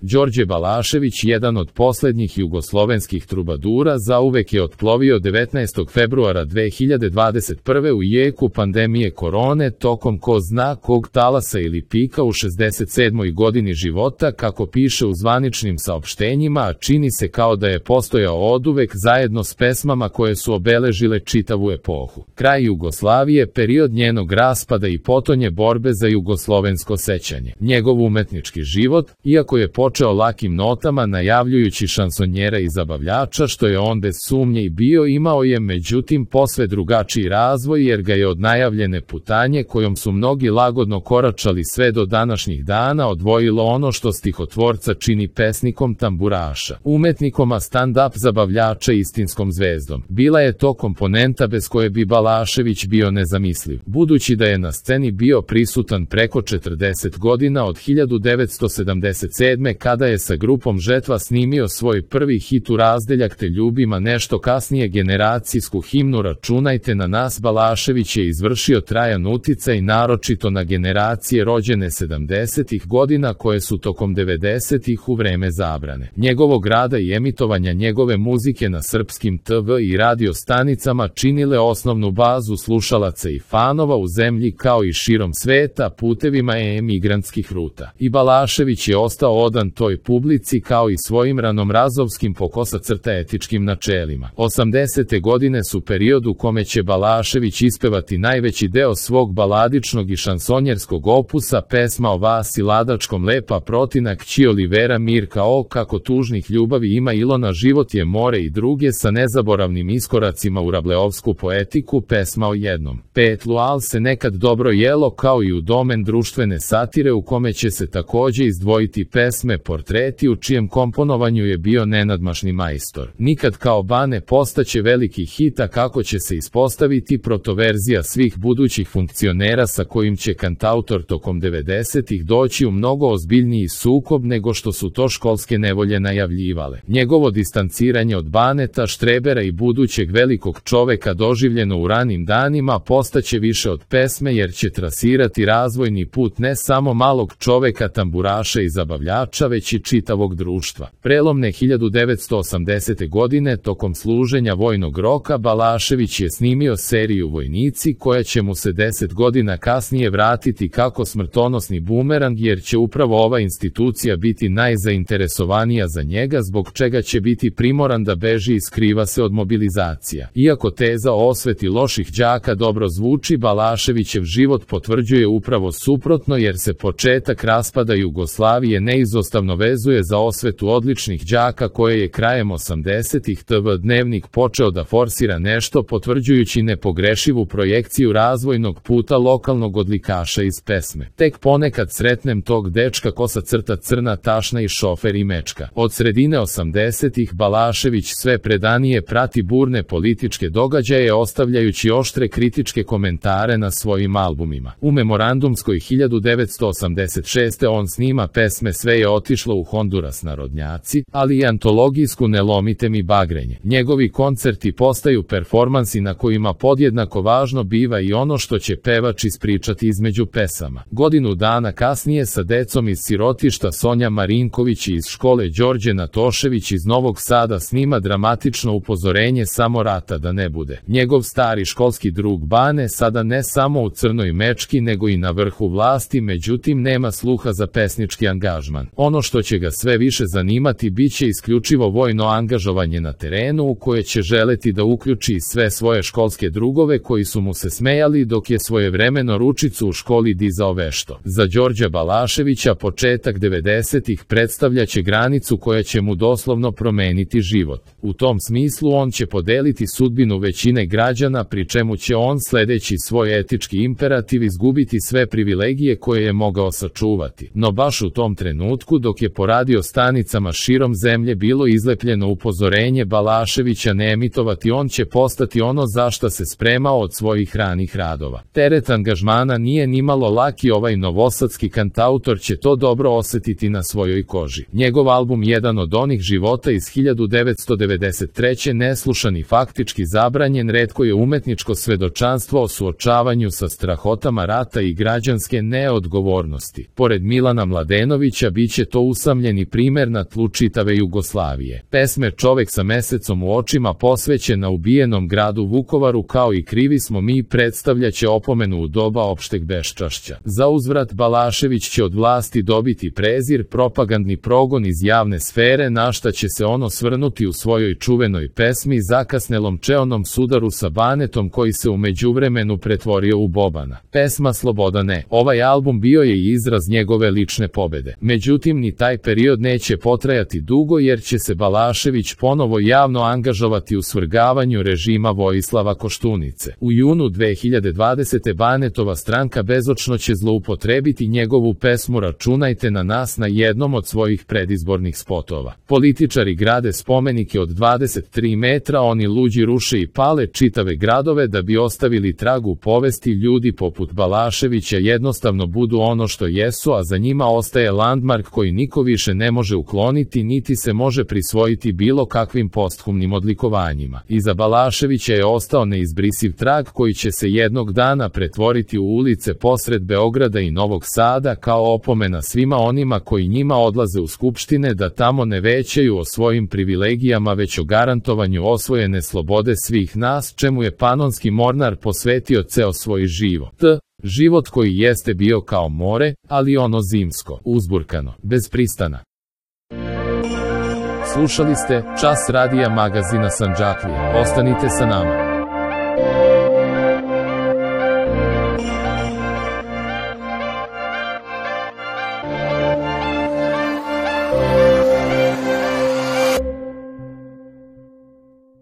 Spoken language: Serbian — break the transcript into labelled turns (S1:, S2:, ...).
S1: Đorđe Balašević, jedan od poslednjih jugoslovenskih trubadura, zauvek je otplovio 19. februara 2021. u jeku pandemije korone tokom ko zna kog talasa ili pika u 67. godini života, kako piše u zvaničnim saopštenjima, a čini se kao da je postojao oduvek zajedno s pesmama koje su obeležile čitavu epohu. Kraj Jugoslavije, period njenog raspada i potonje borbe za jugoslovensko sećanje. Njegov umetnički život, iako je počeo lakim notama najavljujući šansonjera i zabavljača, što je on bez sumnje i bio, imao je međutim posve drugačiji razvoj, jer ga je od najavljene putanje kojom su mnogi lagodno koračali sve do današnjih dana odvojilo ono što stihotvorca čini pesnikom tamburaša, umetnikom a stand-up zabavljača istinskom zvezdom. Bila je to komponenta bez koje bi Balašević bio nezamisliv, budući da je na sceni bio prisutan preko 40 godina od 1977. kada je sa grupom Žetva snimio svoj prvi hit u razdeljak Te ljubima nešto kasnije generacijsku himnu Računajte na nas. Balašević je izvršio trajan uticaj naročito na generacije rođene 70-ih godina koje su tokom 90-ih u vreme zabrane njegovog rada i emitovanja njegove muzike na srpskim TV i radio stanicama činile osnovnu bazu slušalaca i fanova u zemlji kao i širom sveta putevima emigrantskih ruta. I Balašević je ostao odan toj publici kao i svojim ranomrazovskim etičkim načelima. 80. godine su period u kome će Balašević ispevati najveći deo svog baladičnog i šansonjerskog opusa, pesma o Vasi Ladačkom Lepa protinak Ći Olivera Mirka O kako tužnih ljubavi ima Ilona Život je more i druge sa nezaboravnim iskoracima u rableovsku poetiku, pesma o jednom petlu al se nekad dobro jelo, kao i u domen društvene satire u kome će se takođe izdvojiti pesme Portreti u čijem komponovanju je bio nenadmašni majstor. Nikad kao Bane postaće veliki hit, a kako će se ispostaviti protoverzija svih budućih funkcionera sa kojim će kantautor tokom 90-ih doći u mnogo ozbiljniji sukob nego što su to školske nevolje najavljivale. Njegovo distanciranje od Baneta, Štrebera i budućeg velikog čoveka doživljeno u ranim danima postaće više od pesme, jer će trasirati razvojni put ne samo malog čoveka tamburaša i zabavljača, već i čitavog društva. Prelomne 1980. godine tokom služenja vojnog roka Balašević je snimio seriju Vojnici koja će mu se 10 godina kasnije vratiti kako smrtonosni bumerang, jer će upravo ova institucija biti najzainteresovanija za njega, zbog čega će biti primoran da beži i skriva se od mobilizacija. Iako teza o osveti loših đaka dobro zvuči, Balaševićev život potvrđuje upravo suprotno, jer se početak raspada Jugoslavije neizostavno vezuje za osvetu odličnih đaka koje je krajem 80-ih TV Dnevnik počeo da forsira nešto potvrđujući nepogrešivu projekciju razvojnog puta lokalnog odlikaša iz pesme. Tek ponekad sretnem tog dečka kosa crta crna tašna i šofer i mečka. Od sredine 80-ih Balašević sve predanije prati burne političke događaje ostavljajući oštre kritičke komentare na svojim albumima. U memorandumskoj 1986. on snima pesme Sve je otišlo u Honduras narodnjaci, ali i antologijsku Ne lomite mi bagrenje. Njegovi koncerti postaju performansi na kojima podjednako važno biva i ono što će pevač ispričati između pesama. Godinu dana kasnije sa decom iz sirotišta Sonja Marinković i iz škole Đorđe Natošević iz Novog Sada snima dramatično upozorenje Samo rata da ne bude. Njegov stari školski drug Bane sada ne samo u crnoj mečki nego i na vrhu vlasti, međutim nema sluha za pesnički angažman. Ono što će ga sve više zanimati biće isključivo vojno angažovanje na terenu u koje će želeti da uključi sve svoje školske drugove koji su mu se smejali dok je svojevremeno ručicu u školi dizao vešto. Za Đorđa Balaševića početak 90-ih predstavljaće granicu koja će mu doslovno promeniti život. U tom smislu on će podeliti sudbinu većine građana, pri čemu će on sledeći svoj etički imperativ izgubiti sve privilegije koje je mogao sačuvati. No baš u tom trenutku dok je po radio stanicama širom zemlje bilo izlepljeno upozorenje Balaševića ne emitovati, on će postati ono za šta se spremao od svojih ranih radova. Teret angažmana nije nimalo laki, ovaj novosadski kantautor će to dobro osetiti na svojoj koži. Njegov album Jedan od onih života iz 1993. neslušan i faktički zabranjen retko je umetničko svedočanstvo o suočavanju sa strahotama rata i građanske neodgovornosti. Pored Milana Mladenovića biće to to usamljeni primer na tlu čitave Jugoslavije. Pesme Čovek sa mesecom u očima posvećena ubijenom gradu Vukovaru kao i Krivi smo mi predstavljaće opomenu u doba opšteg beščašća. Za uzvrat Balašević će od vlasti dobiti prezir, propagandni progon iz javne sfere, na šta će se ono svrnuti u svojoj čuvenoj pesmi zakasnelom čeonom sudaru sa banetom koji se u međuvremenu pretvorio u Bobana. Pesma Sloboda ne. Ovaj album bio je i izraz njegove lične pobede. Međutim, ni taj period neće potrajati dugo jer će se Balašević ponovo javno angažovati u svrgavanju režima Vojislava Koštunice. U junu 2020. Banetova stranka bezočno će zloupotrebiti njegovu pesmu Računajte na nas na jednom od svojih predizbornih spotova. Političari grade spomenike od 23 metra, oni luđi ruše i pale čitave gradove da bi ostavili trag u povesti. Ljudi poput Balaševića jednostavno budu ono što jesu, a za njima ostaje landmark koji niko više ne može ukloniti niti se može prisvojiti bilo kakvim posthumnim odlikovanjima. Iza Balaševića je ostao neizbrisiv trag koji će se jednog dana pretvoriti u ulice posred Beograda i Novog Sada kao opomena svima onima koji njima odlaze u skupštine da tamo ne većaju o svojim privilegijama već o garantovanju osvojene slobode svih nas, čemu je panonski mornar posvetio ceo svoj život. Život koji jeste bio kao more, ali ono zimsko, uzburkano, bez pristana. Slušali ste Čas radija magazina Sandžaklija. Ostanite sa nama.